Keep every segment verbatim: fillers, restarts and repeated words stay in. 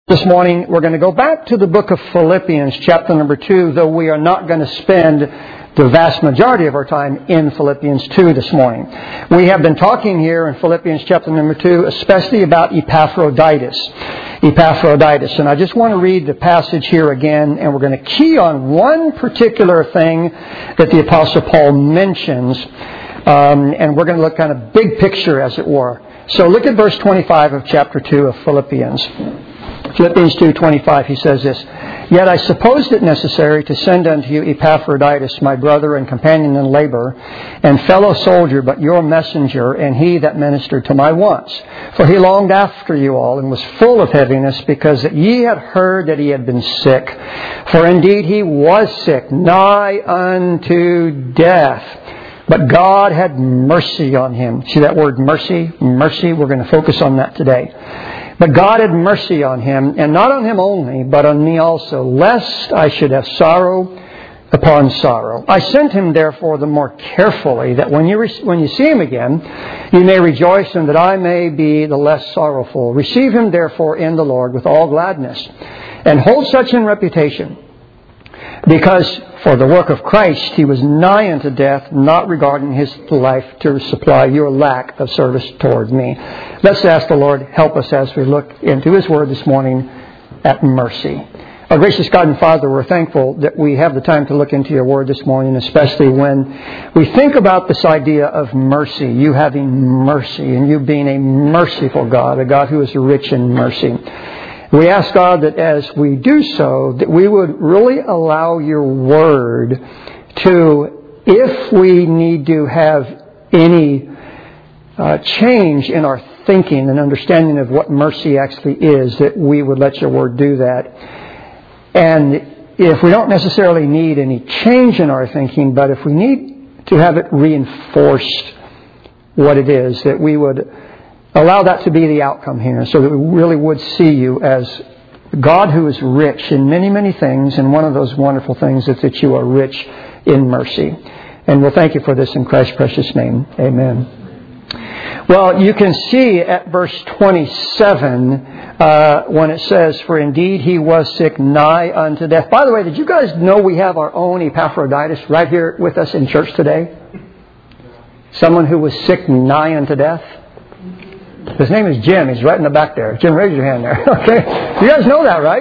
This morning, we're going to go back to the book of Philippians, chapter number two, though we are not going to spend the vast majority of our time in Philippians two this morning. We have been talking here in Philippians chapter number two, especially about Epaphroditus. Epaphroditus. And I just want to read the passage here again, and we're going to key on one particular thing that the Apostle Paul mentions, um, and we're going to look kind of big picture, as it were. So look at verse twenty-five of chapter two of Philippians. Philippians two twenty-five, he says this, "Yet I supposed it necessary to send unto you Epaphroditus, my brother and companion in labor, and fellow soldier, but your messenger, and he that ministered to my wants. For he longed after you all, and was full of heaviness, because that ye had heard that he had been sick. For indeed he was sick, nigh unto death. But God had mercy on him." See that word mercy? Mercy. We're going to focus on that today. "But God had mercy on him, and not on him only, but on me also, lest I should have sorrow upon sorrow. I sent him therefore the more carefully, that when you re- when you see him again, you may rejoice, and that I may be the less sorrowful. Receive him therefore in the Lord with all gladness, and hold such in reputation. Because for the work of Christ he was nigh unto death, not regarding his life to supply your lack of service toward me." Let's ask the Lord, help us as we look into His Word this morning at mercy. Our gracious God and Father, we're thankful that we have the time to look into Your Word this morning, especially when we think about this idea of mercy, You having mercy, and You being a merciful God, a God who is rich in mercy. We ask, God, that as we do so, that we would really allow Your Word to, if we need to have any uh, change in our thinking and understanding of what mercy actually is, that we would let Your Word do that. And if we don't necessarily need any change in our thinking, but if we need to have it reinforced what it is, that we would allow that to be the outcome here, so that we really would see You as God who is rich in many, many things, and one of those wonderful things is that You are rich in mercy. And we'll thank You for this in Christ's precious name. Amen. Well, you can see at verse twenty-seven, uh, when it says, "For indeed he was sick nigh unto death." By the way, did you guys know we have our own Epaphroditus right here with us in church today? Someone who was sick nigh unto death? His name is Jim. He's right in the back there. Jim, raise your hand there. Okay. You guys know that, right?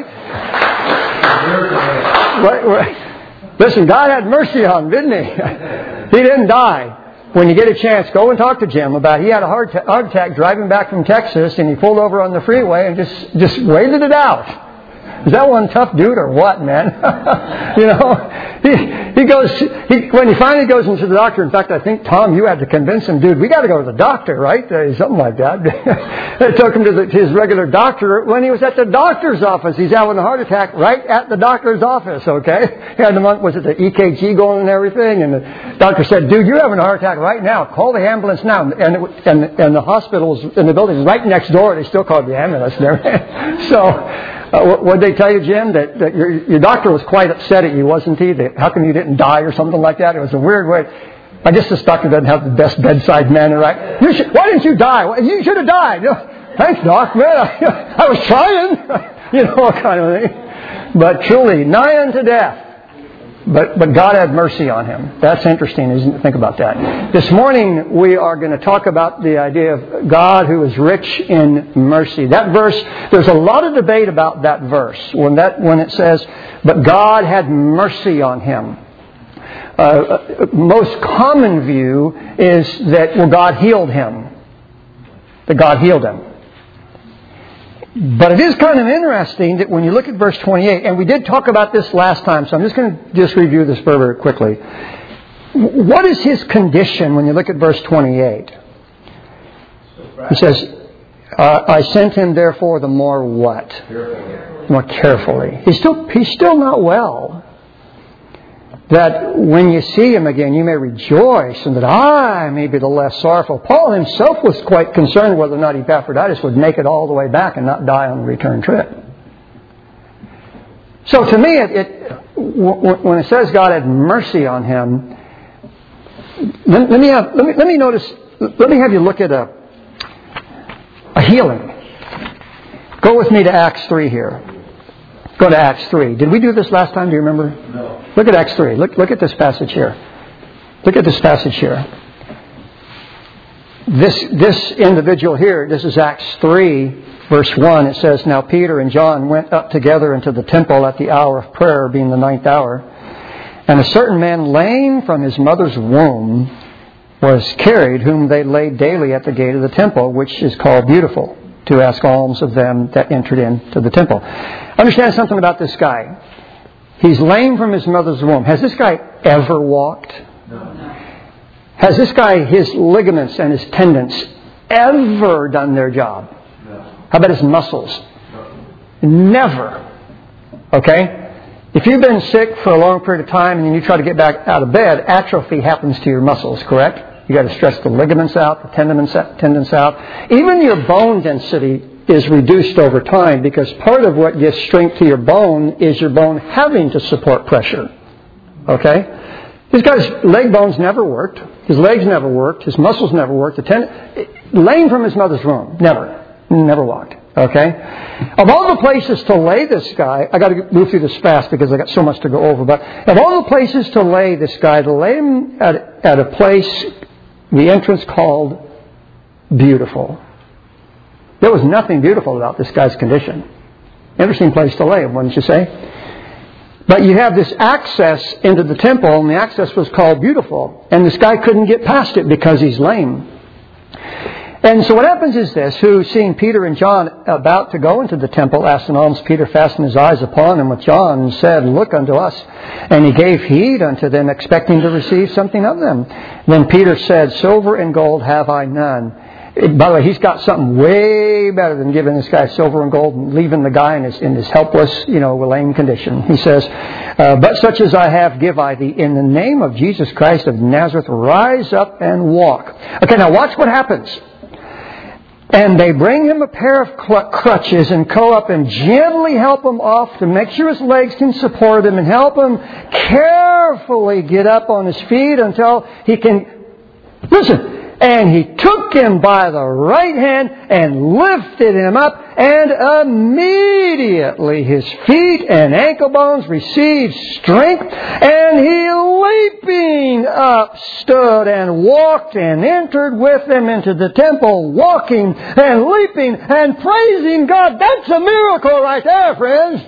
right, right. Listen, God had mercy on him, didn't he? He didn't die. When you get a chance, go and talk to Jim about, he had a heart, heart attack driving back from Texas, and he pulled over on the freeway and just, just waited it out. Is that one tough dude or what, man? you know, he, he goes, he, when he finally goes into the doctor, in fact, I think, Tom, you had to convince him, dude, we got to go to the doctor, right? Uh, something like that. They took him to, the, to his regular doctor. When he was at the doctor's office, he's having a heart attack right at the doctor's office, okay? He had the, was it the E K G going and everything? And the doctor said, dude, you're having a heart attack right now. Call the ambulance now. And, it, and, and the hospital's in the building right next door. They still called the ambulance there. so... Uh, what did they tell you, Jim? That, that your, your doctor was quite upset at you, wasn't he? That how come you didn't die or something like that? It was a weird way. I guess this doctor doesn't have the best bedside manner, right? You should, why didn't you die? Well, you should have died. You know, thanks, Doc. Man, I, I was trying. you know, kind of thing. But truly, nigh unto death. But but God had mercy on him. That's interesting, isn't it? Think about that. This morning we are going to talk about the idea of God who is rich in mercy. That verse, there's a lot of debate about that verse. When that when it says, "But God had mercy on him." Uh, most common view is that, well, God healed him. That God healed him. But it is kind of interesting that when you look at verse twenty-eight, and we did talk about this last time, so I'm just going to just review this very, very quickly. What is his condition when you look at verse twenty-eight? He says, uh, I sent him therefore the more what? Carefully. More carefully. He's still, he's still not well. That when you see him again, you may rejoice, and that I may be the less sorrowful. Paul himself was quite concerned whether or not Epaphroditus would make it all the way back and not die on the return trip. So to me, it, it, when it says God had mercy on him, let, let me have, let me, let me notice, let me have you look at a, a healing. Go with me to Acts three here. Go to Acts three. Did we do this last time? Do you remember? No. Look at Acts three. Look, look at this passage here. Look at this passage here. This, this individual here, this is Acts three, verse one. It says, Now Peter and John went up together into the temple at the hour of prayer, being the ninth hour. And a certain man lame from his mother's womb was carried, whom they laid daily at the gate of the temple, which is called Beautiful, to ask alms of them that entered into the temple. Understand something about this guy. He's lame from his mother's womb. Has this guy ever walked? No. Has this guy, his ligaments and his tendons, ever done their job? No. How about his muscles? No. Never. Okay? If you've been sick for a long period of time and then you try to get back out of bed, atrophy happens to your muscles, correct? You've got to stretch the ligaments out, the tendons tendons out. Even your bone density is reduced over time because part of what gives strength to your bone is your bone having to support pressure. Okay? This guy's leg bones never worked. His legs never worked. His muscles never worked. The tendon, lame from his mother's womb. Never. Never walked. Okay? Of all the places to lay this guy, I got to move through this fast because I got so much to go over, but of all the places to lay this guy, to lay him at, at a place, the entrance called Beautiful. There was nothing beautiful about this guy's condition. Interesting place to lay him, wouldn't you say? But you have this access into the temple, and the access was called Beautiful. And this guy couldn't get past it because he's lame. And so what happens is this, who, seeing Peter and John about to go into the temple, asked an alms. Peter fastened his eyes upon him with John and said, Look unto us. And he gave heed unto them, expecting to receive something of them. Then Peter said, Silver and gold have I none. By the way, he's got something way better than giving this guy silver and gold and leaving the guy in his, in his helpless, you know, lame condition. He says, uh, But such as I have give I thee. In the name of Jesus Christ of Nazareth, rise up and walk. Okay, now watch what happens. And they bring him a pair of cl- crutches and go up and gently help him off to make sure his legs can support him and help him carefully get up on his feet until he can... Listen... And he took him by the right hand and lifted him up, and immediately his feet and ankle bones received strength, and he leaping up stood and walked and entered with them into the temple, walking and leaping and praising God. That's a miracle right there, friends.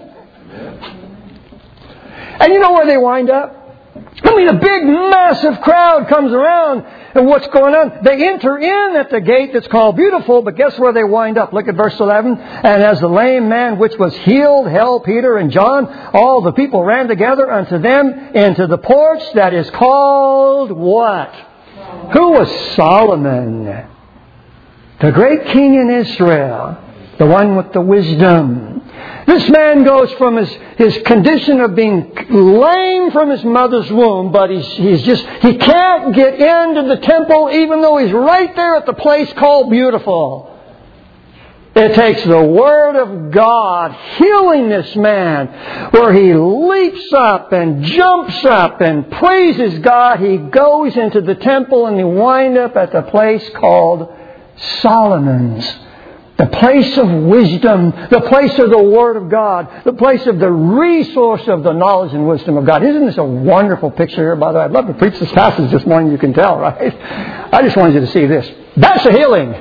And you know where they wind up? I mean, a big, massive crowd comes around, and what's going on? They enter in at the gate that's called Beautiful, but guess where they wind up? Look at verse eleven. And as the lame man which was healed held Peter and John, all the people ran together unto them into the porch that is called what? Who was Solomon? The great king in Israel. The one with the wisdom. This man goes from his, his condition of being lame from his mother's womb, but he's, he's just, he can't get into the temple even though he's right there at the place called Beautiful. It takes the Word of God healing this man, where he leaps up and jumps up and praises God. He goes into the temple and he winds up at the place called Solomon's. The place of wisdom, the place of the Word of God, the place of the resource of the knowledge and wisdom of God. Isn't this a wonderful picture here, by the way? I'd love to preach this passage this morning, you can tell, right? I just wanted you to see this. That's a healing.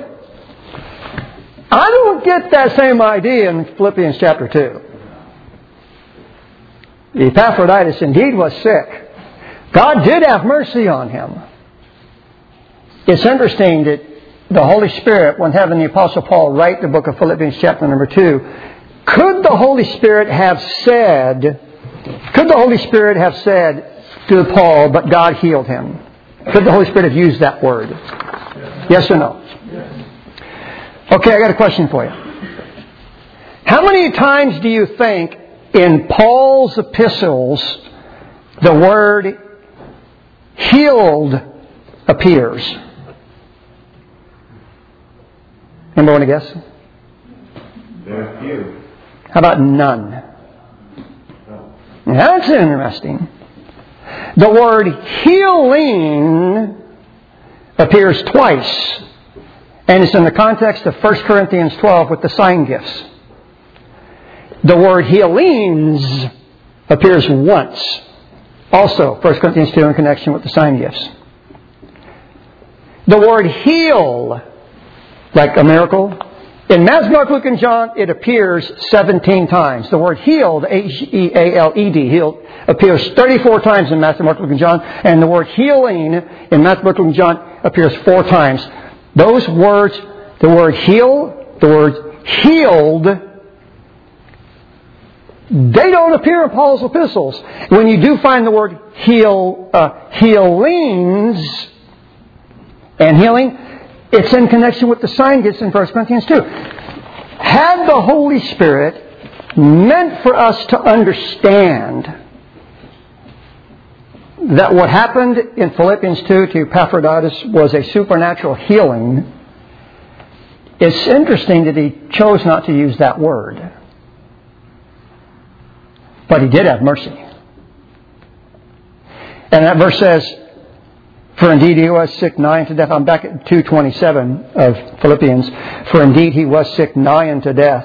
I don't get that same idea in Philippians chapter two. Epaphroditus indeed was sick. God did have mercy on him. It's interesting that the Holy Spirit, when having the Apostle Paul write the book of Philippians chapter number two, could the Holy Spirit have said, could the Holy Spirit have said to Paul, but God healed him? Could the Holy Spirit have used that word? Yes or no? Okay, I got a question for you. How many times do you think in Paul's epistles the word healed appears? Anybody want to guess? Very few. How about none? No. That's interesting. The word healing appears twice. And it's in the context of First Corinthians twelve with the sign gifts. The word healings appears once. Also, First Corinthians two in connection with the sign gifts. The word heal, like a miracle, in Matthew, Mark, Luke, and John, it appears seventeen times. The word healed, H E A L E D, healed, appears thirty-four times in Matthew, Mark, Luke, and John. And the word healing in Matthew, Mark, Luke, and John appears four times. Those words, the word heal, the word healed, they don't appear in Paul's epistles. When you do find the word heal, uh, healings and healing, it's in connection with the sign gifts in First Corinthians two. Had the Holy Spirit meant for us to understand that what happened in Philippians two to Epaphroditus was a supernatural healing, it's interesting that he chose not to use that word. But he did have mercy. And that verse says, for indeed he was sick nigh unto death. I'm back at two twenty-seven of Philippians. For indeed he was sick nigh unto death.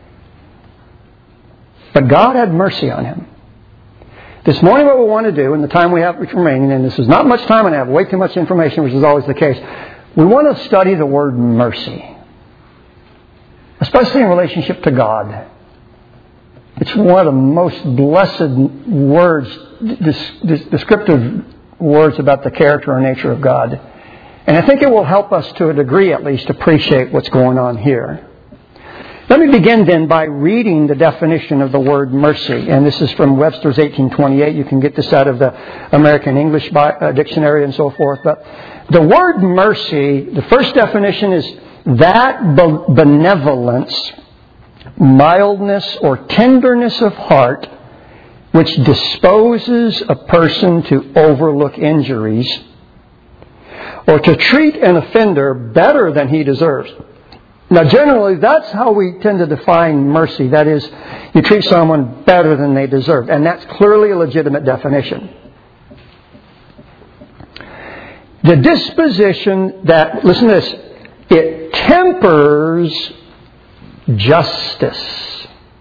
But God had mercy on him. This morning what we want to do, in the time we have remaining, and this is not much time and I have way too much information, which is always the case, we want to study the word mercy. Especially in relationship to God. It's one of the most blessed words, descriptive words about the character and nature of God. And I think it will help us to a degree at least appreciate what's going on here. Let me begin then by reading the definition of the word mercy. And this is from Webster's eighteen twenty-eight. You can get this out of the American English Dictionary and so forth. But the word mercy, the first definition is that benevolence, mildness, or tenderness of heart which disposes a person to overlook injuries or to treat an offender better than he deserves. Now, generally, that's how we tend to define mercy. That is, you treat someone better than they deserve. And that's clearly a legitimate definition. The disposition that, listen to this, it tempers justice.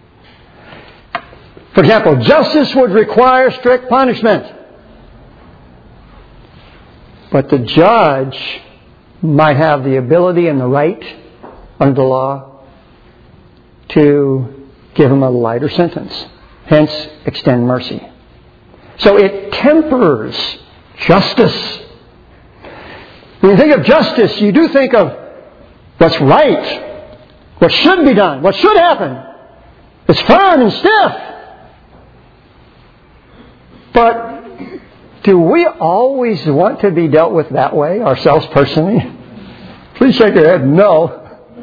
For example, justice would require strict punishment. But the judge might have the ability and the right under the law to give him a lighter sentence. Hence, extend mercy. So it tempers justice. When you think of justice, you do think of what's right, what should be done, what should happen. It's firm and stiff. But do we always want to be dealt with that way, ourselves personally? Please shake your head, no.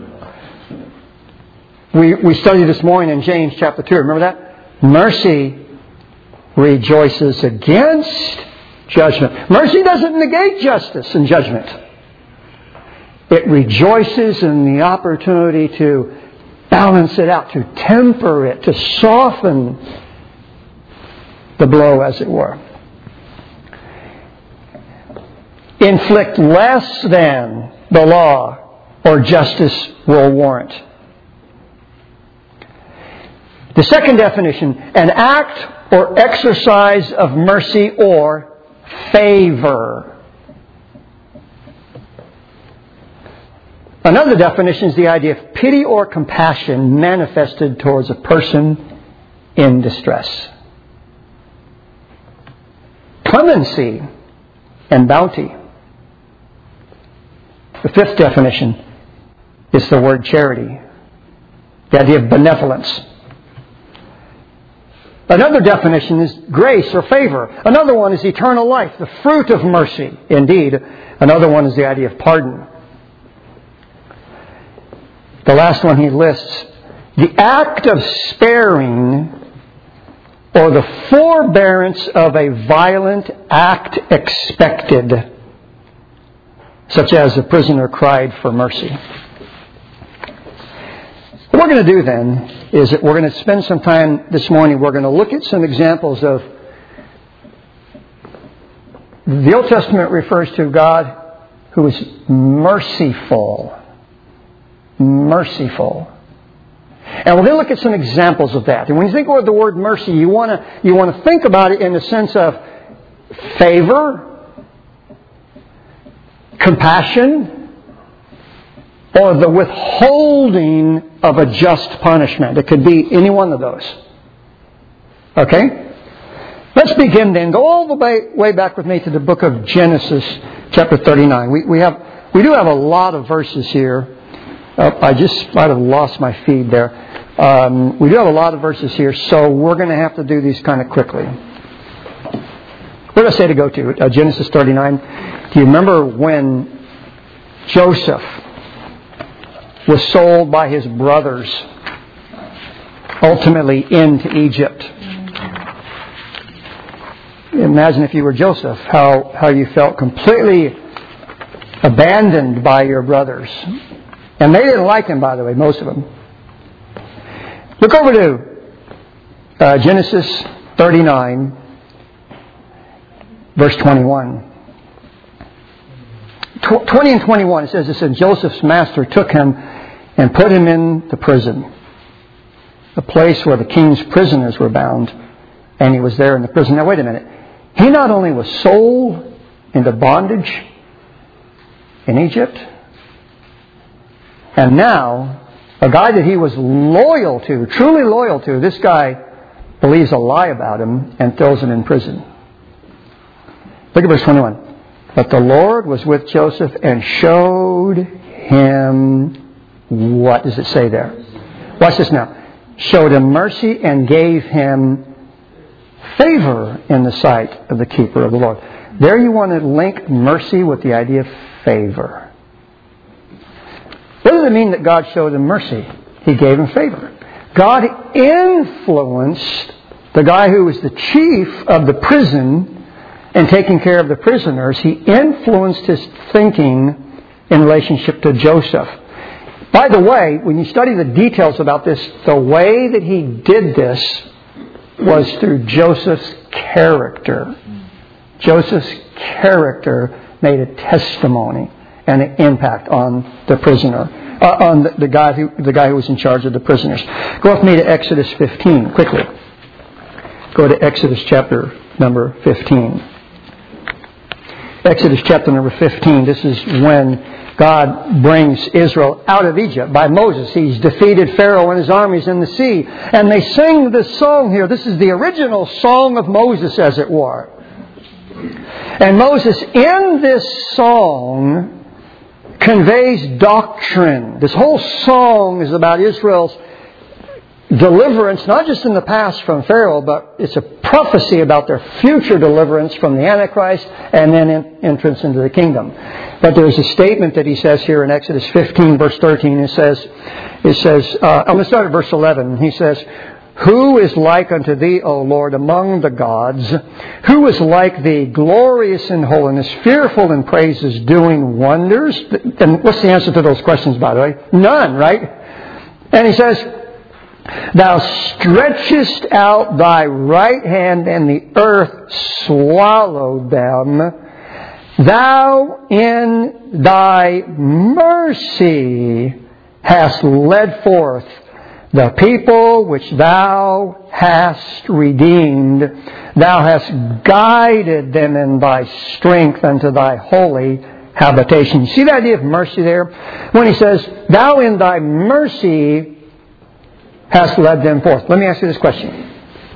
We we studied this morning in James chapter two. Remember that? Mercy rejoices against judgment. Mercy doesn't negate justice and judgment. It rejoices in the opportunity to balance it out, to temper it, to soften the blow, as it were. Inflict less than the law or justice will warrant. The second definition, an act or exercise of mercy or favor. Another definition is the idea of pity or compassion manifested towards a person in distress. Clemency and bounty. The fifth definition is the word charity, the idea of benevolence. Another definition is grace or favor. Another one is eternal life, the fruit of mercy. Indeed, another one is the idea of pardon. The last one he lists, the act of sparing or the forbearance of a violent act expected, such as a prisoner cried for mercy. What we're going to do then is that we're going to spend some time this morning, we're going to look at some examples of, the Old Testament refers to God who is merciful. Merciful. And we're going to look at some examples of that. And when you think about the word mercy, you want to you want to think about it in the sense of favor, compassion, or the withholding of a just punishment. It could be any one of those. Okay? Let's begin then. Go all the way, way back with me to the book of Genesis, chapter thirty-nine. We, we have we do have a lot of verses here. Uh, I just might have lost my feed there. Um, we do have a lot of verses here, so we're going to have to do these kind of quickly. What did I say to go to? Uh, Genesis thirty-nine. Do you remember when Joseph was sold by his brothers ultimately into Egypt? Imagine if you were Joseph, how, how you felt completely abandoned by your brothers. And they didn't like him, by the way, most of them. Look over to uh, Genesis thirty-nine, verse twenty-one. Tw- twenty and twenty-one, it says this, and Joseph's master took him and put him in the prison, the place where the king's prisoners were bound, and he was there in the prison. Now, wait a minute. He not only was sold into bondage in Egypt, and now, a guy that he was loyal to, truly loyal to, this guy believes a lie about him and throws him in prison. Look at verse twenty-one. But the Lord was with Joseph and showed him, what does it say there? Watch this now. Showed him mercy and gave him favor in the sight of the keeper of the Lord. There you want to link mercy with the idea of favor. What does it mean that God showed him mercy? He gave him favor. God influenced the guy who was the chief of the prison and taking care of the prisoners. He influenced his thinking in relationship to Joseph. By the way, when you study the details about this, the way that he did this was through Joseph's character. Joseph's character made a testimony and an impact on the prisoner, uh, on the, the guy who the guy who was in charge of the prisoners. Go with me to Exodus fifteen quickly. Go to Exodus chapter number fifteen. Exodus chapter number fifteen. This is when God brings Israel out of Egypt by Moses. He's defeated Pharaoh and his armies in the sea, and they sing this song here. This is the original song of Moses, as it were. And Moses, in this song, conveys doctrine. This whole song is about Israel's deliverance, not just in the past from Pharaoh, but it's a prophecy about their future deliverance from the Antichrist and then in, entrance into the kingdom. But there's a statement that he says here in Exodus fifteen, verse thirteen. It says, it says uh, I'm going to start at verse eleven. He says, who is like unto thee, O Lord, among the gods? Who is like thee, glorious in holiness, fearful in praises, doing wonders? And what's the answer to those questions, by the way? None, right? And he says, thou stretchest out thy right hand, and the earth swallowed them. Thou in thy mercy hast led forth the people which thou hast redeemed. Thou hast guided them in thy strength unto thy holy habitation. You see the idea of mercy there? When he says, thou in thy mercy hast led them forth. Let me ask you this question.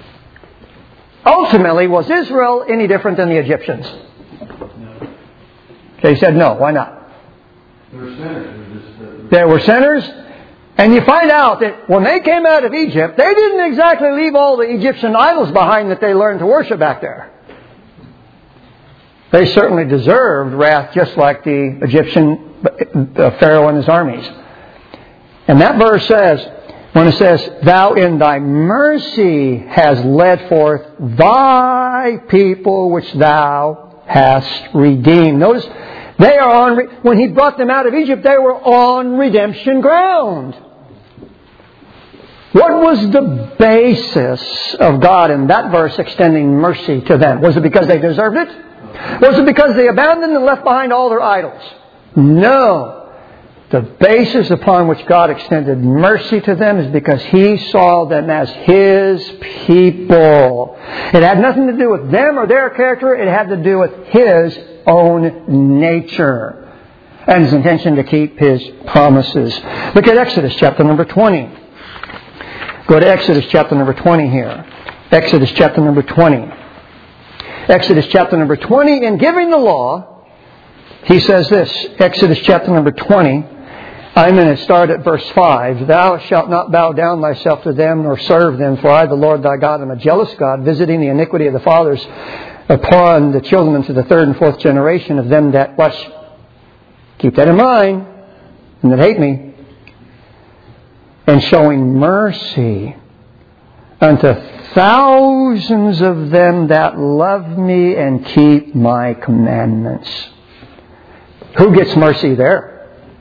Ultimately, was Israel any different than the Egyptians? No. Okay, he said no. Why not? They were sinners. They were sinners. And you find out that when they came out of Egypt, they didn't exactly leave all the Egyptian idols behind that they learned to worship back there. They certainly deserved wrath just like the Egyptian uh, Pharaoh and his armies. And that verse says, when it says, thou in thy mercy hast led forth thy people which thou hast redeemed. Notice, they are on, when he brought them out of Egypt, they were on redemption ground. What was the basis of God in that verse extending mercy to them? Was it because they deserved it? Was it because they abandoned and left behind all their idols? No. The basis upon which God extended mercy to them is because He saw them as His people. It had nothing to do with them or their character. It had to do with His own nature and His intention to keep His promises. Look at Exodus chapter number twenty. Go to Exodus chapter number twenty here. Exodus chapter number twenty. Exodus chapter number twenty, in giving the law, He says this, Exodus chapter number twenty, I'm going to start at verse five. Thou shalt not bow down thyself to them, nor serve them, for I, the Lord thy God, am a jealous God, visiting the iniquity of the fathers upon the children unto the third and fourth generation of them that, watch, keep that in mind, and that hate me, and showing mercy unto thousands of them that love me and keep my commandments. Who gets mercy there?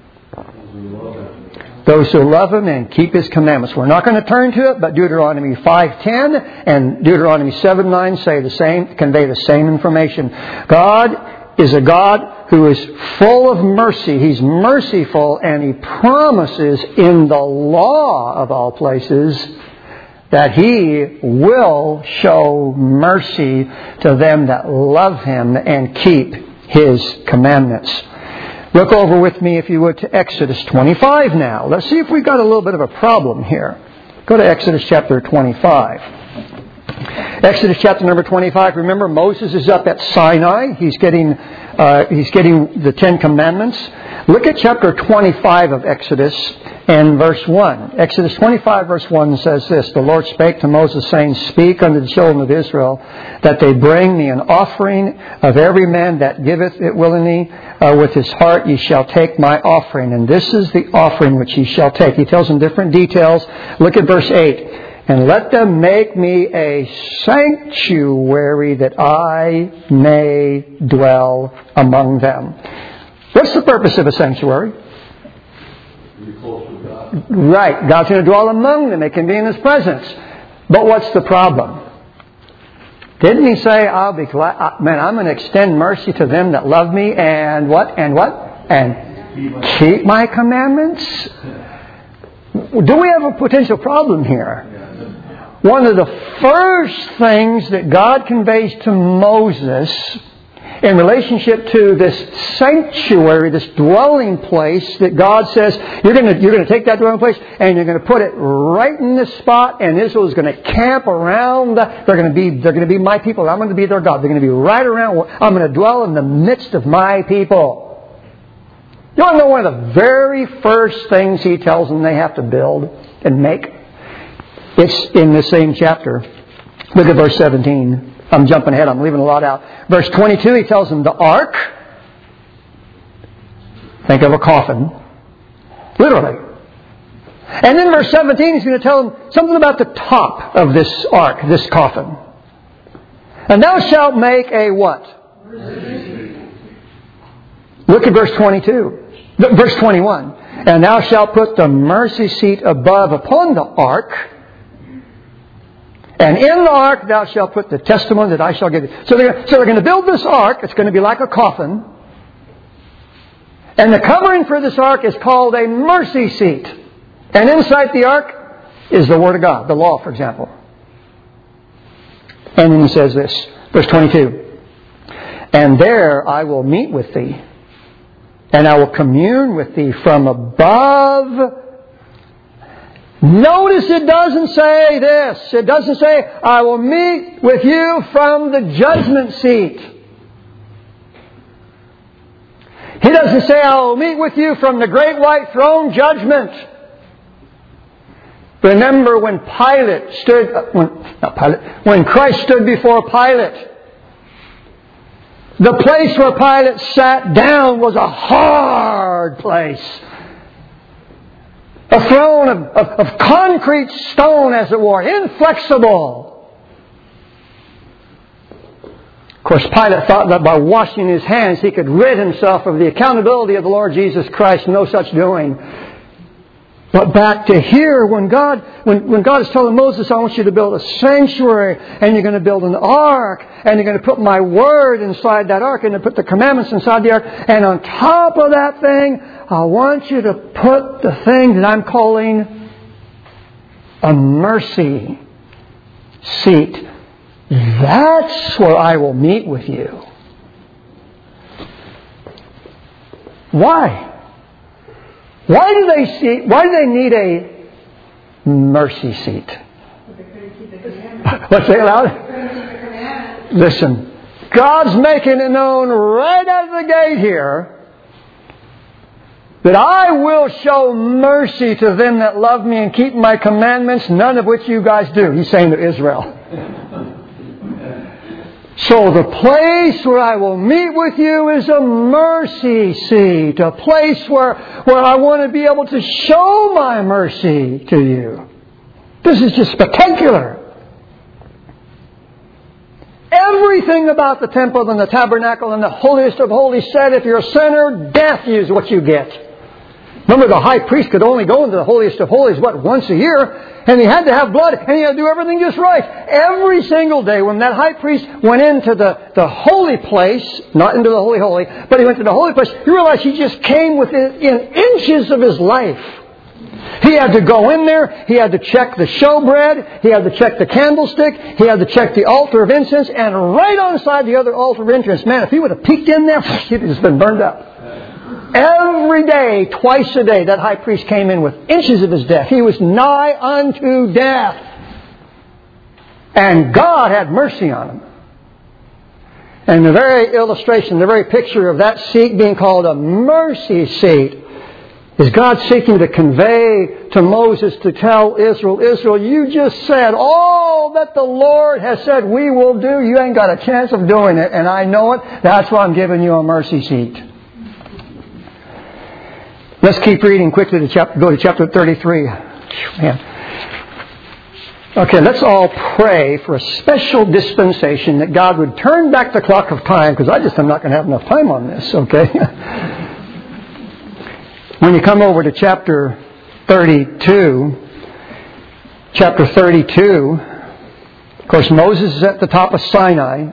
Those who love Him and keep His commandments. We're not going to turn to it, but Deuteronomy five ten and Deuteronomy seven nine say the same, convey the same information. God is a God who is full of mercy. He's merciful, and He promises in the law of all places that He will show mercy to them that love Him and keep His commandments. Look over with me, if you would, to Exodus twenty-five now. Let's see if we've got a little bit of a problem here. Go to Exodus chapter twenty-five. Exodus chapter number twenty-five. Remember, Moses is up at Sinai. He's getting, uh, he's getting the Ten Commandments. Look at chapter twenty-five of Exodus and verse one. Exodus twenty-five verse one says this, The Lord spake to Moses, saying, Speak unto the children of Israel, that they bring me an offering of every man that giveth it willingly uh, with his heart. Ye shall take my offering. And this is the offering which ye shall take. He tells them different details. Look at verse eight. And let them make me a sanctuary that I may dwell among them. What's the purpose of a sanctuary? Right. God's going to dwell among them. They can be in His presence. But what's the problem? Didn't He say, I'll be glad, man, I'm going to extend mercy to them that love me and what? And what? And keep my commandments? Do we have a potential problem here? One of the first things that God conveys to Moses in relationship to this sanctuary, this dwelling place that God says, you're going to, you're going to take that dwelling place and you're going to put it right in this spot, and Israel is going to camp around. The, they're going to be, they're going to be my people. I'm going to be their God. They're going to be right around. I'm going to dwell in the midst of my people. You want to know one of the very first things He tells them they have to build and make? It's in the same chapter. Look at verse seventeen. I'm jumping ahead. I'm leaving a lot out. Verse twenty-two, He tells them the ark. Think of a coffin. Literally. And then verse seventeen, He's going to tell them something about the top of this ark, this coffin. And thou shalt make a what? Look at verse twenty-two. Verse twenty-one. And thou shalt put the mercy seat above upon the ark. And in the ark thou shalt put the testimony that I shall give thee. So they're, so they're going to build this ark. It's going to be like a coffin. And the covering for this ark is called a mercy seat. And inside the ark is the Word of God, the law, for example. And then He says this, verse twenty-two. And there I will meet with thee, and I will commune with thee from above. Notice it doesn't say this. It doesn't say, I will meet with you from the judgment seat. He doesn't say, I will meet with you from the great white throne judgment. Remember when Pilate stood, uh, when, not Pilate, when Christ stood before Pilate, the place where Pilate sat down was a hard place. A throne of, of, of concrete stone, as it were, inflexible. Of course, Pilate thought that by washing his hands he could rid himself of the accountability of the Lord Jesus Christ. No such doing. But back to here, when God, when, when God is telling Moses, I want you to build a sanctuary, and you're going to build an ark, and you're going to put my word inside that ark, and to put the commandments inside the ark, and on top of that thing, I want you to put the thing that I'm calling a mercy seat. That's where I will meet with you. Why? Why do they see? Why do they need a mercy seat? Let's say it loud. Listen, God's making it known right out of the gate here that I will show mercy to them that love me and keep my commandments, none of which you guys do. He's saying to Israel. So the place where I will meet with you is a mercy seat. A place where, where I want to be able to show my mercy to you. This is just spectacular. Everything about the temple and the tabernacle and the holiest of holies said if you're a sinner, death is what you get. Remember, the high priest could only go into the holiest of holies, what, once a year? And he had to have blood, and he had to do everything just right. Every single day when that high priest went into the, the holy place, not into the holy holy, but he went to the holy place, he realized he just came within in inches of his life. He had to go in there, he had to check the showbread, he had to check the candlestick, he had to check the altar of incense, and right on the side of the other altar of incense, man, if he would have peeked in there, he'd just been burned up. Every day, twice a day, that high priest came in with inches of his death. He was nigh unto death. And God had mercy on him. And the very illustration, the very picture of that seat being called a mercy seat is God seeking to convey to Moses to tell Israel, Israel, you just said all that the Lord has said we will do. You ain't got a chance of doing it. And I know it. That's why I'm giving you a mercy seat. Let's keep reading quickly to chapter, go to chapter thirty-three. Man. Okay, let's all pray for a special dispensation that God would turn back the clock of time, because I just am not going to have enough time on this, okay? When you come over to chapter thirty-two, chapter thirty-two, of course, Moses is at the top of Sinai.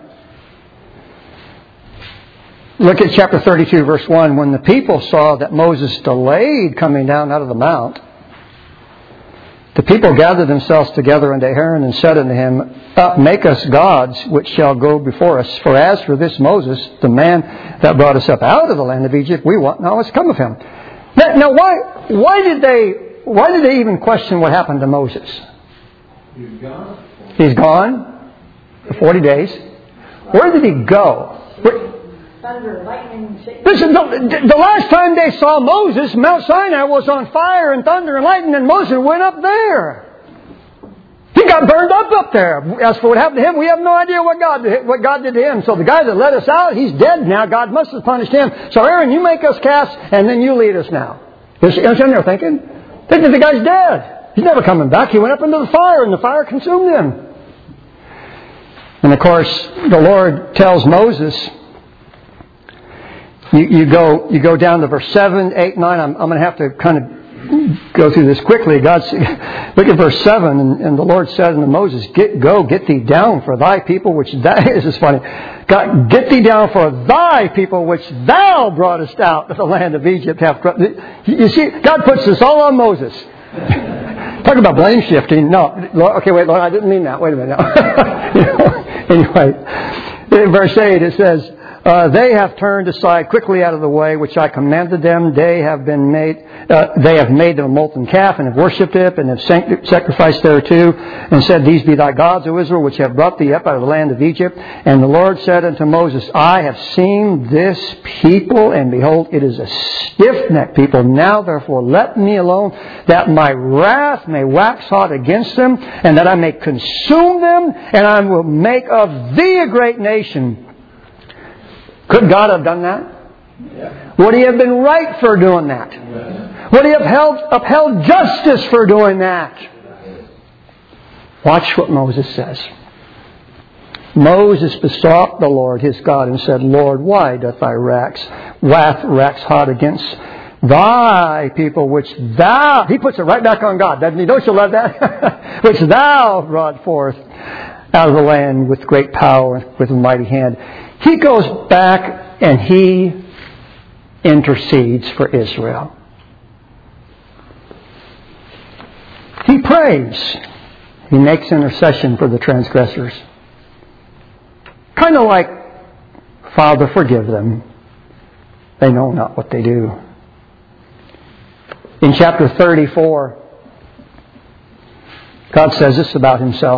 Look at chapter thirty-two, verse one. When the people saw that Moses delayed coming down out of the mount, the people gathered themselves together unto Aaron and said unto him, Up, make us gods which shall go before us. For as for this Moses, the man that brought us up out of the land of Egypt, we want now what's come of him. Now, now why, why did they, why did they even question what happened to Moses? He's gone. He's gone for forty days. Where did he go? Where, Thunder, lightning, Listen, the, the last time they saw Moses, Mount Sinai was on fire and thunder and lightning, and Moses went up there. He got burned up up there. As for what happened to him, we have no idea what God did, what God did to him. So the guy that let us out, he's dead now. God must have punished him. So Aaron, you make us cast, and then you lead us now. You see what they're thinking? Thinking the guy's dead. He's never coming back. He went up into the fire, and the fire consumed him. And of course, the Lord tells Moses, You, you go you go down to verse seven, eight, nine. I'm, I'm going to have to kind of go through this quickly. God's, look at verse seven. And, and the Lord said unto Moses, Get Go, get thee down for thy people, which thou... This is funny. God, get thee down for thy people, which thou broughtest out of the land of Egypt. Have, you see, God puts this all on Moses. Talk about blame shifting. No. Lord, okay, wait, Lord, I didn't mean that. Wait a minute. you know, anyway, in verse eight it says, Uh, they have turned aside quickly out of the way which I commanded them. They have been made. Uh, they have made them a molten calf and have worshipped it and have sanct- sacrificed thereto, and said, These be thy gods, O Israel, which have brought thee up out of the land of Egypt. And the Lord said unto Moses, I have seen this people, and behold, it is a stiff-necked people. Now therefore let me alone, that my wrath may wax hot against them, and that I may consume them, and I will make of thee a great nation. Could God have done that? Yeah. Would He have been right for doing that? Yeah. Would He have upheld, upheld justice for doing that? Watch what Moses says. Moses besought the Lord his God and said, Lord, why doth thy wrath wax hot against Thy people which thou, he puts it right back on God, doesn't he? Don't you love that? Which thou brought forth out of the land with great power, with a mighty hand. He goes back and he intercedes for Israel. He prays. He makes intercession for the transgressors. Kind of like, Father, forgive them. They know not what they do. In chapter thirty-four, God says this about Himself.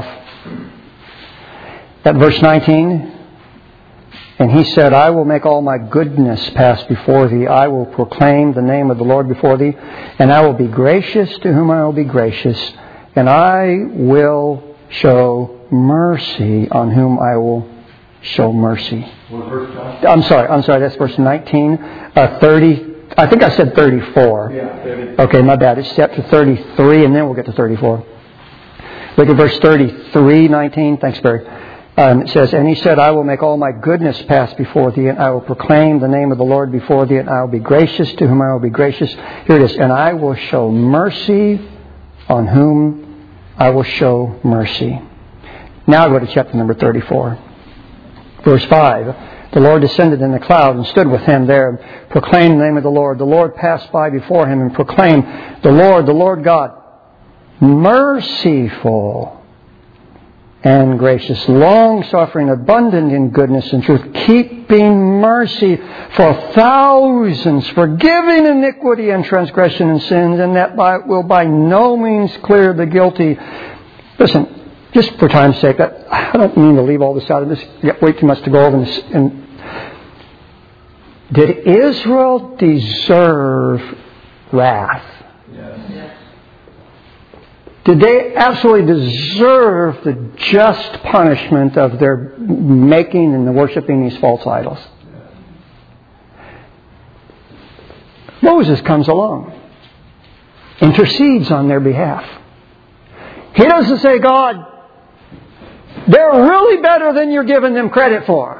At verse nineteen, and He said, I will make all my goodness pass before thee. I will proclaim the name of the Lord before thee. And I will be gracious to whom I will be gracious. And I will show mercy on whom I will show mercy. I'm sorry, I'm sorry, that's verse nineteen. Uh, thirty, I think I said thirty-four. Yeah, thirty. Okay, my bad. It's chapter thirty-three, and then we'll get to thirty-four. Look at verse thirty-three, nineteen. Thanks, Barry. Um, it says, and He said, I will make all my goodness pass before thee, and I will proclaim the name of the Lord before thee, and I will be gracious to whom I will be gracious. Here it is. And I will show mercy on whom I will show mercy. Now I go to chapter number thirty-four. Verse five. The Lord descended in the cloud and stood with him there, and proclaimed the name of the Lord. The Lord passed by before him and proclaimed, the Lord, the Lord God, merciful and gracious, long-suffering, abundant in goodness and truth, keeping mercy for thousands, forgiving iniquity and transgression and sins, and that by, will by no means clear the guilty. Listen, just for time's sake, that, I don't mean to leave all this out of this. You got way too much to go over this. And did Israel deserve wrath? Yes. Did they absolutely deserve the just punishment of their making and the worshiping these false idols? Moses comes along, intercedes on their behalf. He doesn't say, God, they're really better than you're giving them credit for.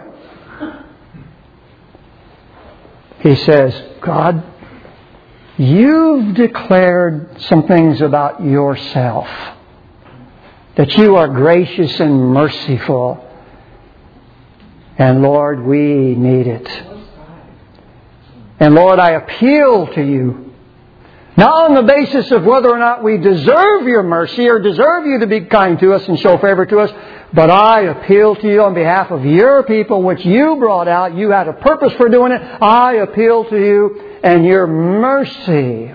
He says, God, you've declared some things about yourself. That you are gracious and merciful. And Lord, we need it. And Lord, I appeal to you. Not on the basis of whether or not we deserve your mercy or deserve you to be kind to us and show favor to us, but I appeal to you on behalf of your people, which you brought out. You had a purpose for doing it. I appeal to you and your mercy.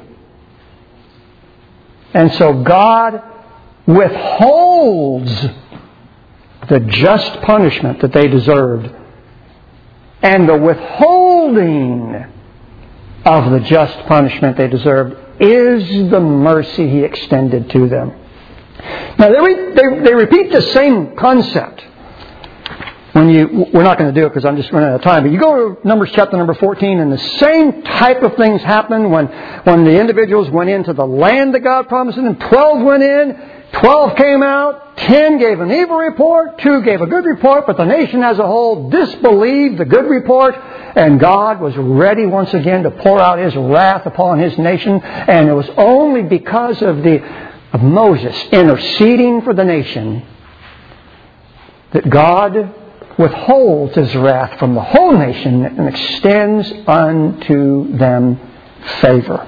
And so God withholds the just punishment that they deserved. And the withholding of the just punishment they deserved is the mercy He extended to them. Now, they, re- they, they repeat the same concept. When you, we're not going to do it because I'm just running out of time. But you go to Numbers chapter number fourteen, and the same type of things happened when, when the individuals went into the land that God promised them. Twelve went in, twelve came out, ten gave an evil report, two gave a good report, but the nation as a whole disbelieved the good report, and God was ready once again to pour out His wrath upon His nation. And it was only because of the of Moses interceding for the nation that God withholds His wrath from the whole nation and extends unto them favor.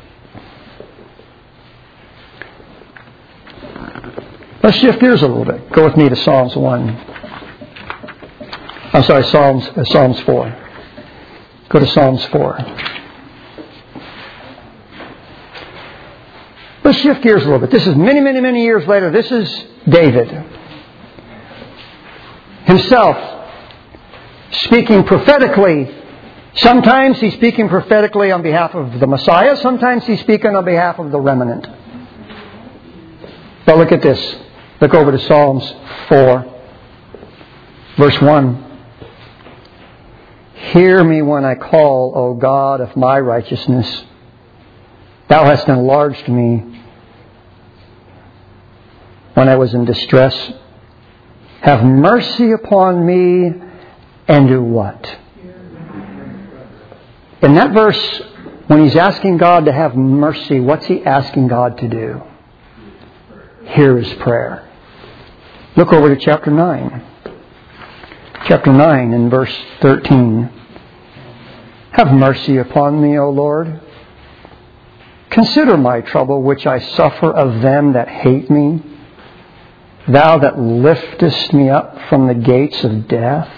Let's shift gears a little bit. Go with me to Psalms one. I'm sorry, Psalms uh, Psalms four. Go to Psalms four. Let's shift gears a little bit. This is many, many, many years later. This is David himself speaking prophetically. Sometimes he's speaking prophetically on behalf of the Messiah. Sometimes he's speaking on behalf of the remnant. But look at this. Look over to Psalms four, verse one. Hear me when I call, O God of my righteousness. Thou hast enlarged me when I was in distress. Have mercy upon me and do what? In that verse, When he's asking God to have mercy, what's he asking God to do? Hear his prayer. Look over to chapter nine. Chapter nine and verse thirteen. Have mercy upon me, O Lord. Consider my trouble which I suffer of them that hate me. Thou that liftest me up from the gates of death.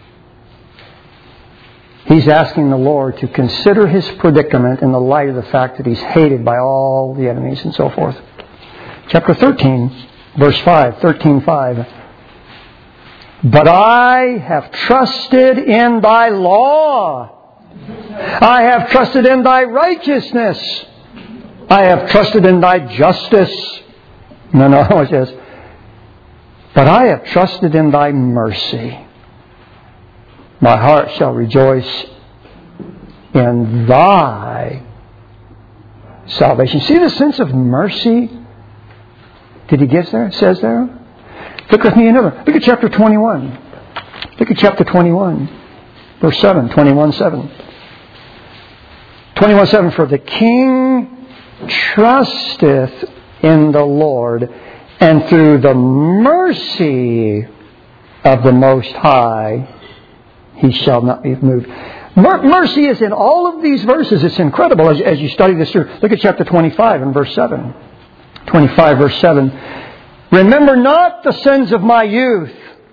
He's asking the Lord to consider his predicament in the light of the fact that he's hated by all the enemies and so forth. Chapter thirteen, verse five, thirteen five. But I have trusted in thy law. I have trusted in thy righteousness. I have trusted in thy justice. No, no, it says, but I have trusted in thy mercy. My heart shall rejoice in thy salvation. See the sense of mercy that he gives there? It says there. Look with me another. Look at chapter twenty-one. Look at chapter twenty-one. Verse seven. twenty-one seven. twenty-one seven. For the king trusteth in the Lord, and through the mercy of the Most High he shall not be moved. Mercy is in all of these verses. It's incredible as, as you study this through. Look at chapter twenty-five and verse seven. twenty-five verse seven. Remember not the sins of my youth,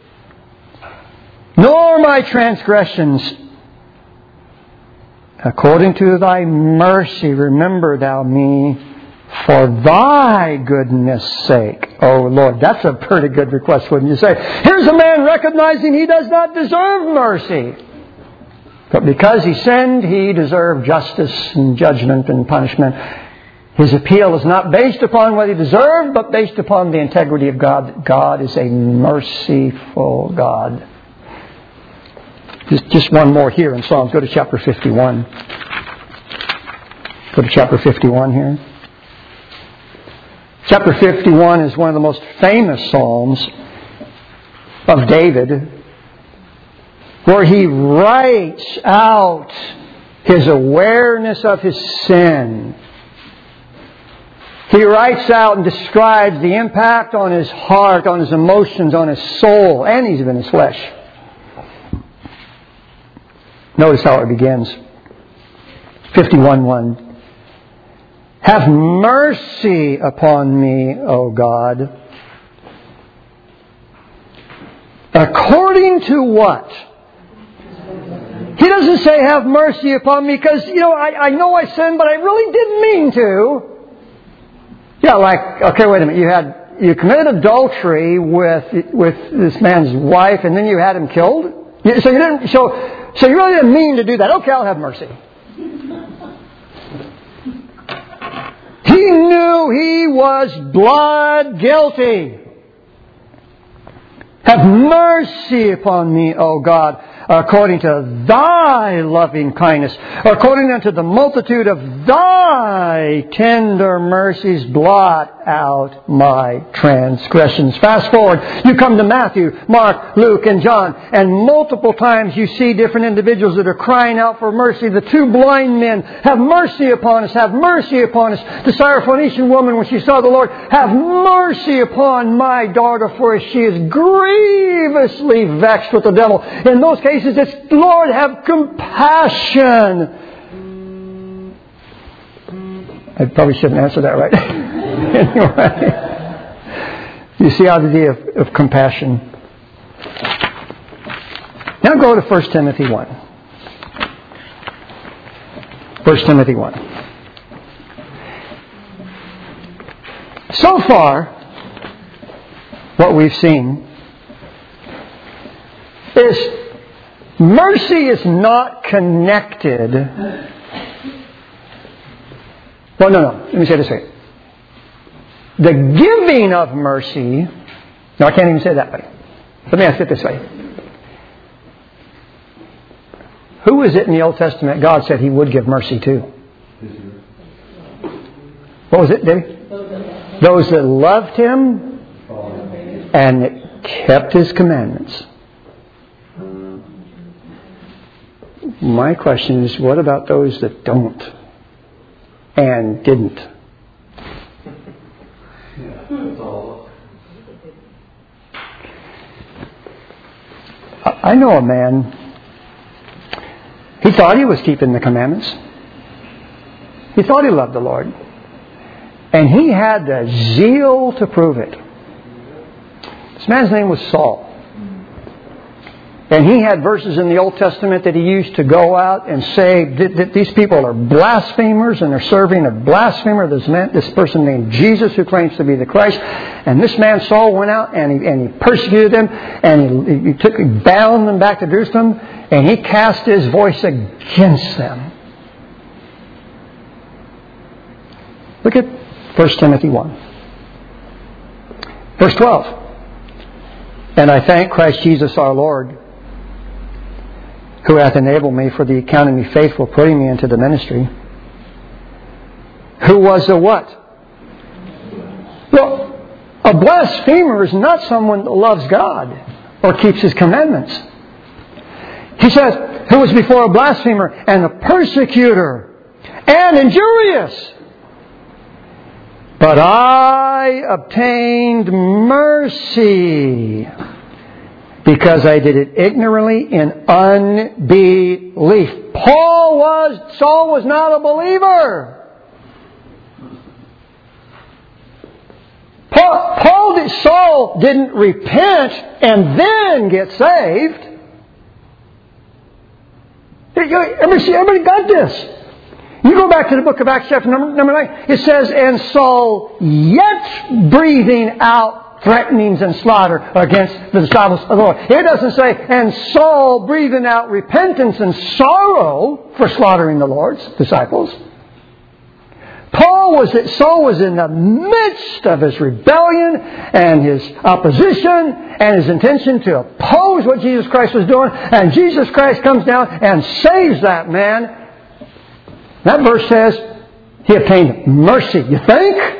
nor my transgressions. According to thy mercy, remember thou me for thy goodness' sake. Oh Lord, that's a pretty good request, wouldn't you say? Here's a man recognizing he does not deserve mercy. But because he sinned, he deserved justice and judgment and punishment. His appeal is not based upon what he deserved, but based upon the integrity of God. God is a merciful God. Just, just one more here in Psalms. Go to chapter fifty-one. Go to chapter fifty-one here. Chapter fifty-one is one of the most famous Psalms of David, where he writes out his awareness of his sin. He writes out and describes the impact on his heart, on his emotions, on his soul, and even in his flesh. Notice how it begins. fifty-one one. Have mercy upon me, O God. According to what? He doesn't say have mercy upon me because, you know, I, I know I sinned, but I really didn't mean to. Yeah, like, okay, wait a minute. You had, you committed adultery with, with this man's wife and then you had him killed? So you didn't, so, so you really didn't mean to do that. Okay, I'll have mercy. He knew he was blood guilty. Have mercy upon me, O God, according to thy loving kindness, according unto the multitude of thy tender mercies, blot out my transgressions. Fast forward, you come to Matthew, Mark, Luke, and John, and multiple times you see different individuals that are crying out for mercy. The two blind men, have mercy upon us, have mercy upon us. The Syrophoenician woman, when she saw the Lord, have mercy upon my daughter, for she is grievously vexed with the devil. In those cases, it's, Lord, have compassion. I probably shouldn't answer that, right? Anyway. You see how the idea of, of compassion. Now go to First Timothy one. First Timothy one. So far, what we've seen is mercy is not connected. Well, no, no. Let me say it this way. The giving of mercy... No, I can't even say that way. Let me ask it this way. Who is it in the Old Testament God said He would give mercy to? What was it, Debbie? Those that loved Him and kept His commandments. My question is, what about those that don't? and didn't. Yeah, that's all. I know a man, he thought he was keeping the commandments. He thought he loved the Lord. And he had the zeal to prove it. This man's name was Saul. And he had verses in the Old Testament that he used to go out and say that these people are blasphemers and they're serving a blasphemer, this man, this person named Jesus who claims to be the Christ. And this man Saul went out and he, and he persecuted them and he, he took he bound them back to Jerusalem and he cast his voice against them. Look at First Timothy one. Verse twelve. And I thank Christ Jesus our Lord, who hath enabled me for the account of me faithful, putting me into the ministry. Who was a what? Well, a blasphemer is not someone that loves God or keeps His commandments. He says, who was before a blasphemer and a persecutor and injurious. But I obtained mercy because I did it ignorantly in unbelief. Paul was, Saul was not a believer. Paul, Paul did, Saul didn't repent and then get saved. Everybody, everybody got this. You go back to the book of Acts chapter number, number nine. It says, and Saul yet breathing out threatenings and slaughter against the disciples of the Lord. It doesn't say, and Saul breathing out repentance and sorrow for slaughtering the Lord's disciples. Paul was, Saul was in the midst of his rebellion and his opposition and his intention to oppose what Jesus Christ was doing. And Jesus Christ comes down and saves that man. That verse says he obtained mercy. You think?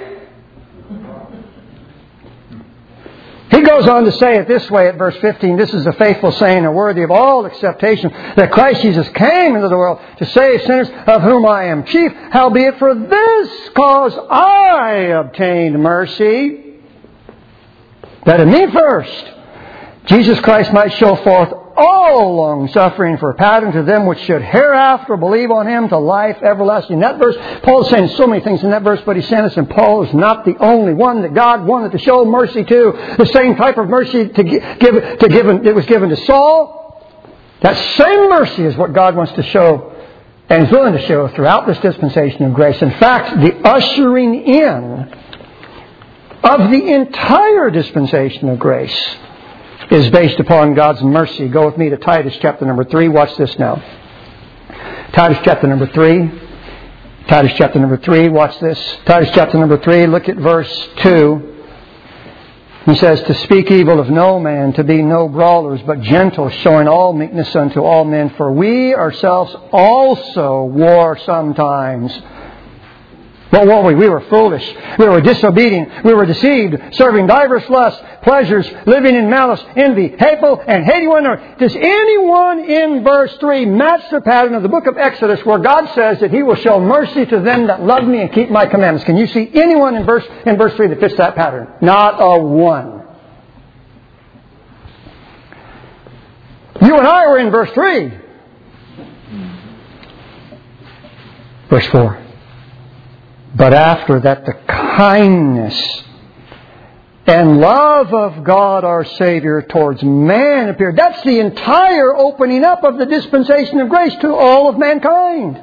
He goes on to say it this way at verse fifteen. This is a faithful saying and worthy of all acceptation, that Christ Jesus came into the world to save sinners, of whom I am chief. Howbeit for this cause I obtained mercy, that in me first Jesus Christ might show forth all long suffering for a pattern to them which should hereafter believe on Him to life everlasting. In that verse, Paul is saying so many things in that verse, but he's saying this, and Paul is not the only one that God wanted to show mercy to. The same type of mercy to give, to given, that was given to Saul. That same mercy is what God wants to show and is willing to show throughout this dispensation of grace. In fact, the ushering in of the entire dispensation of grace is based upon God's mercy. Go with me to Titus chapter number three. Watch this now. Titus chapter number three. Titus chapter number three. Watch this. Titus chapter number three. Look at verse two. He says, to speak evil of no man, to be no brawlers, but gentle, showing all meekness unto all men. For we ourselves also wore sometimes. What were we? We were foolish. We were disobedient. We were deceived, serving divers lusts, pleasures, living in malice, envy, hateful, and hating one another. Does anyone in verse three match the pattern of the book of Exodus where God says that He will show mercy to them that love Me and keep My commandments? Can you see anyone in verse in verse three that fits that pattern? Not a one. You and I were in verse three. Verse four. But after that, the kindness and love of God our Savior towards man appeared. That's the entire opening up of the dispensation of grace to all of mankind.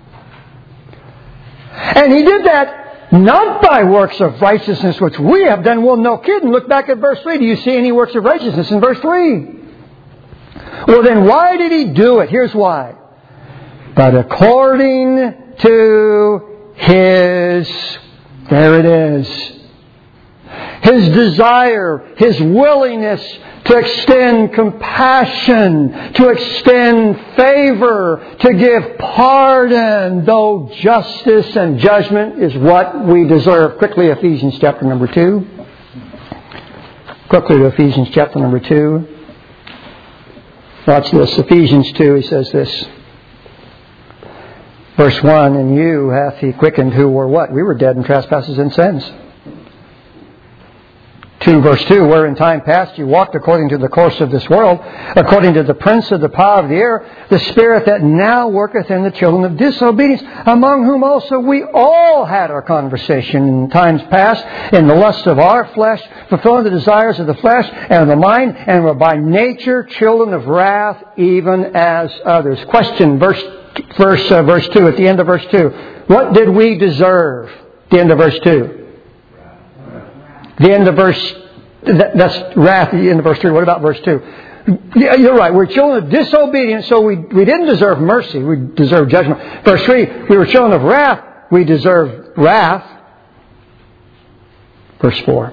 And He did that not by works of righteousness which we have done. Well, no kidding. Look back at verse three. Do you see any works of righteousness in verse three? Well, then why did He do it? Here's why. But according to His, there it is, His desire, His willingness to extend compassion, to extend favor, to give pardon, though justice and judgment is what we deserve. Quickly, Ephesians chapter number two. Quickly to Ephesians chapter number two. Watch this. Ephesians two, he says this. Verse one, and you hath He quickened who were what? We were dead in trespasses and sins. two verse two, where in time past you walked according to the course of this world, according to the prince of the power of the air, the spirit that now worketh in the children of disobedience, among whom also we all had our conversation in times past, in the lusts of our flesh, fulfilling the desires of the flesh and of the mind, and were by nature children of wrath, even as others. Question, verse verse uh, verse two, at the end of verse two. What did we deserve? The end of verse two. The end of verse, that, that's wrath, the end of verse three. What about verse two? Yeah, you're right. We're children of disobedience, so we, we didn't deserve mercy. We deserve judgment. Verse three, we were children of wrath. We deserve wrath. Verse four.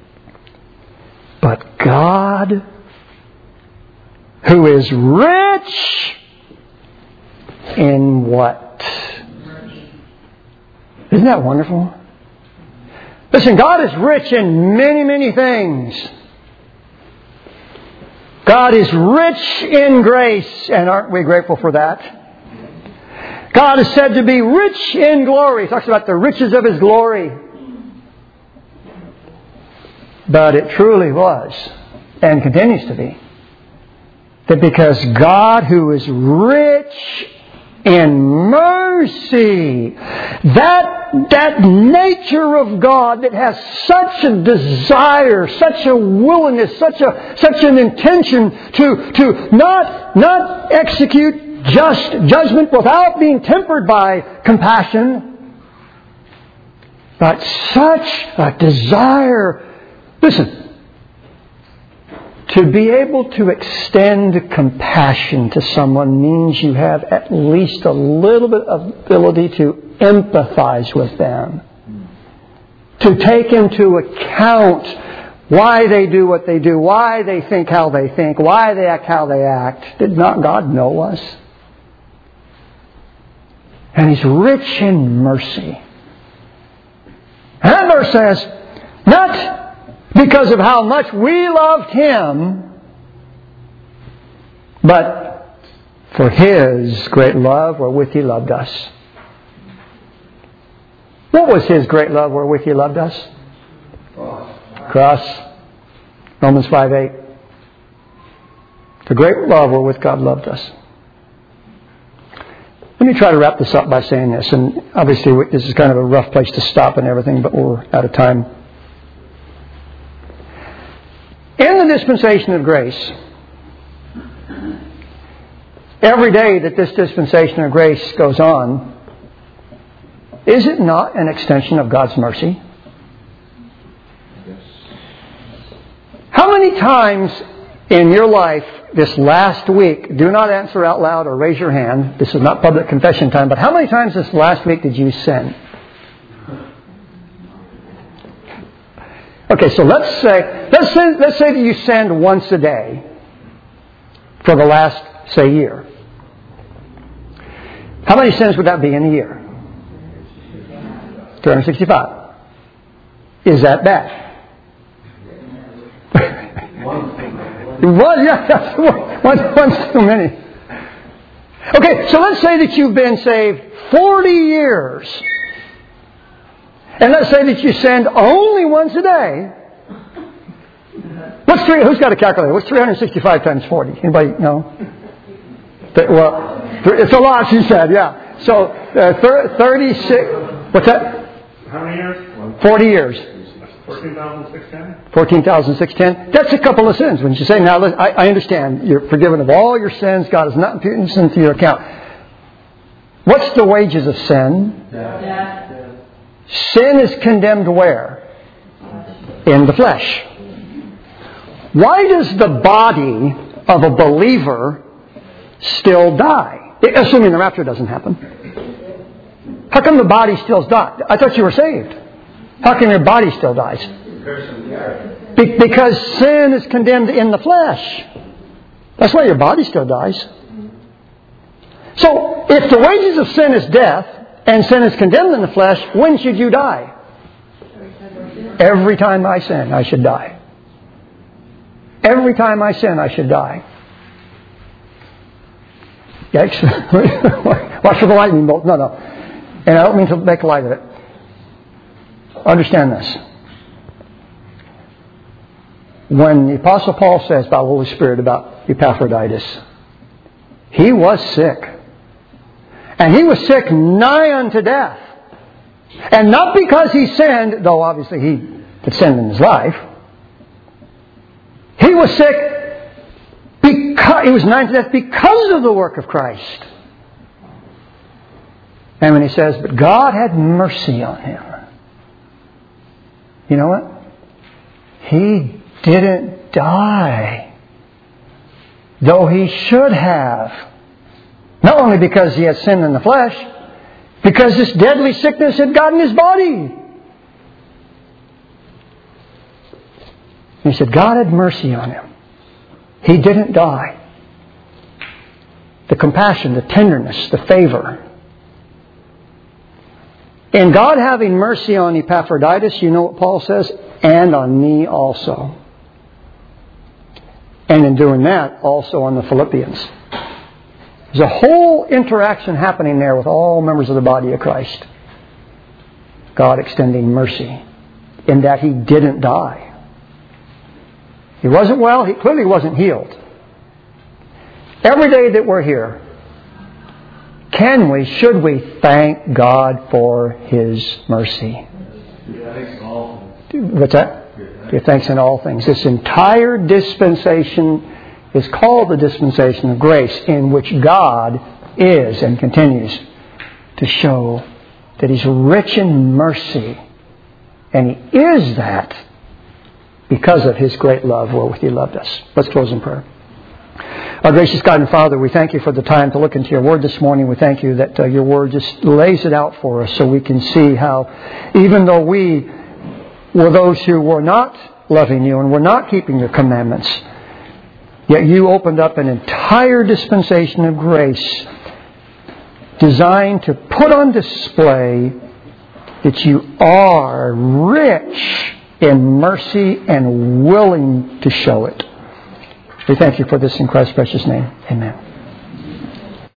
But God, who is rich in what? Isn't that wonderful? Listen, God is rich in many, many things. God is rich in grace, and aren't we grateful for that? God is said to be rich in glory. He talks about the riches of His glory. But it truly was, and continues to be, that because God, who is rich in mercy, that, that nature of God that has such a desire, such a willingness, such a such an intention to, to not, not execute just judgment without being tempered by compassion, but such a desire, listen, to be able to extend compassion to someone means you have at least a little bit of ability to empathize with them. To take into account why they do what they do, why they think how they think, why they act how they act. Did not God know us? And He's rich in mercy. And that verse says, not because of how much we loved Him, but for His great love wherewith He loved us. What was His great love wherewith He loved us? Cross. Cross. Romans five eight. The great love wherewith God loved us. Let me try to wrap this up by saying this. And obviously this is kind of a rough place to stop and everything, but we're out of time. In the dispensation of grace, every day that this dispensation of grace goes on, is it not an extension of God's mercy? How many times in your life this last week, do not answer out loud or raise your hand, this is not public confession time, but how many times this last week did you sin? Okay, so let's say, let's say, let's say that you sinned once a day for the last, say, year. How many sins would that be in a year? three hundred sixty-five. Is that bad? One, yeah, that's one, one's too many. Okay, so let's say that you've been saved forty years. And let's say that you sinned only once a day. What's three? Who's got a calculator? What's three hundred sixty-five times forty? Anybody know? Well, it's a lot, she said. Yeah. So uh, thirty-six. What's that? How many years? Forty years. Fourteen thousand six hundred ten. Fourteen thousand six hundred ten. That's a couple of sins. When you say, now, I, I understand you're forgiven of all your sins. God is not imputing sin to your account. What's the wages of sin? Yeah. Sin is condemned where? In the flesh. Why does the body of a believer still die? Assuming the rapture doesn't happen. How come the body still dies? I thought you were saved. How come your body still dies? Be- because sin is condemned in the flesh. That's why your body still dies. So, if the wages of sin is death, and sin is condemned in the flesh, when should you die? Every time I sin, I should die. Every time I sin, I should die. Yikes. Watch for the lightning bolt. No, no. And I don't mean to make light of it. Understand this. When the Apostle Paul says about the Holy Spirit, about Epaphroditus, he was sick. And he was sick nigh unto death. And not because he sinned, though obviously he had sinned in his life. He was sick because he was nigh unto death because of the work of Christ. And when he says, but God had mercy on him. You know what? He didn't die. Though he should have. Not only because he had sin in the flesh, because this deadly sickness had gotten his body. He said, God had mercy on him. He didn't die. The compassion, the tenderness, the favor. In God having mercy on Epaphroditus, you know what Paul says? And on me also. And in doing that, also on the Philippians. There's a whole interaction happening there with all members of the body of Christ. God extending mercy in that He didn't die. He wasn't well. He clearly wasn't healed. Every day that we're here, can we, should we thank God for His mercy? What's that? Give thanks in all things. This entire dispensation is called the dispensation of grace, in which God is and continues to show that He's rich in mercy. And He is that because of His great love wherewith He loved us. Let's close in prayer. Our gracious God and Father, we thank You for the time to look into Your Word this morning. We thank You that uh, Your Word just lays it out for us so we can see how, even though we were those who were not loving You and were not keeping Your commandments, yet You opened up an entire dispensation of grace designed to put on display that You are rich in mercy and willing to show it. We thank You for this in Christ's precious name. Amen.